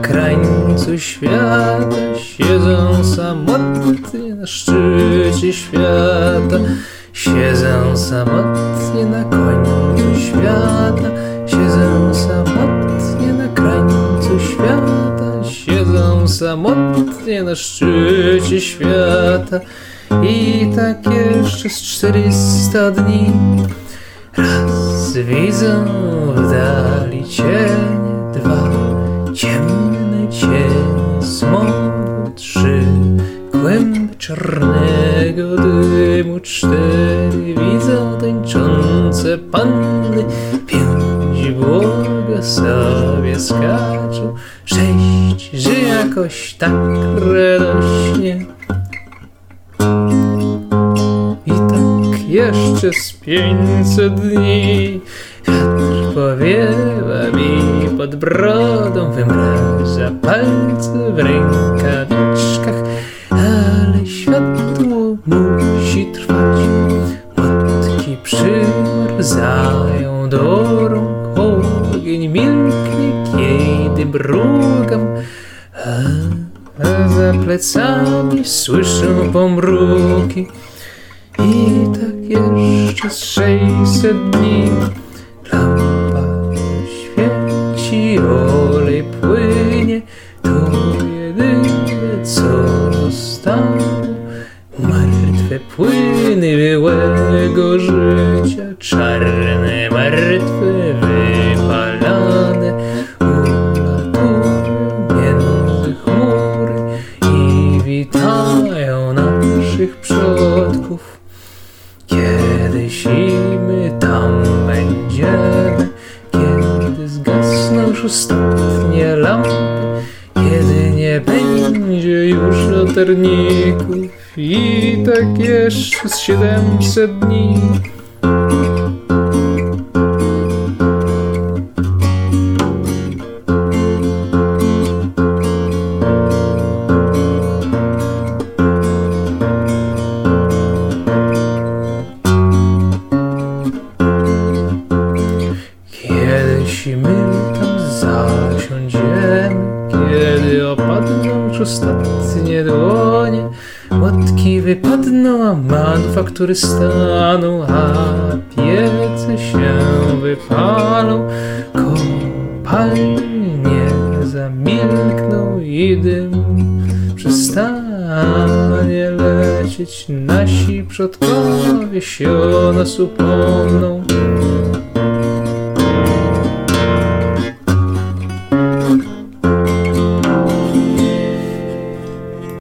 krańcu świata, siedzą samotnie na szczycie świata, siedzą samotnie na końcu świata, siedzą samotnie na krańcu świata, siedzą samotnie na szczycie świata. I tak jeszcze z 400 dni raz widzą w dali cienie, dwa ciemne cienie smogu, trzy kłęby czarnego dymu, cztery widzą tańczące panny, pięć błogo sobie skaczą, sześć, że jakoś tak radośnie. I tak jeszcze z 500 dni wiatr powiewa mi pod brodą, wymraża palce w rękawiczkach, ale światło musi trwać. Młotki przymarzają do rąk, ogień milknie, kiedy mrugam, a za plecami słyszę pomruki. I tak jeszcze z 600 dni lampa świeci, olej płynie, to jedyne co zostało. Martwe płyny byłego życia, czarne, martwe, wypalane, ulatują między chmury i witają naszych przodków. Kiedyś i my tam będziemy, kiedy zgasną już ostatnie lampy, kiedy nie będzie już latarników. I tak jeszcze z 700 dni. Kiedyś i my tam zasiądziemy, kiedy opadną już ostatnie dłonie, młotki wypadną, a manufaktury staną, a piece się wypalą, kopalnie zamilkną i dym przestanie lecieć. Nasi przodkowie się o nas upomną.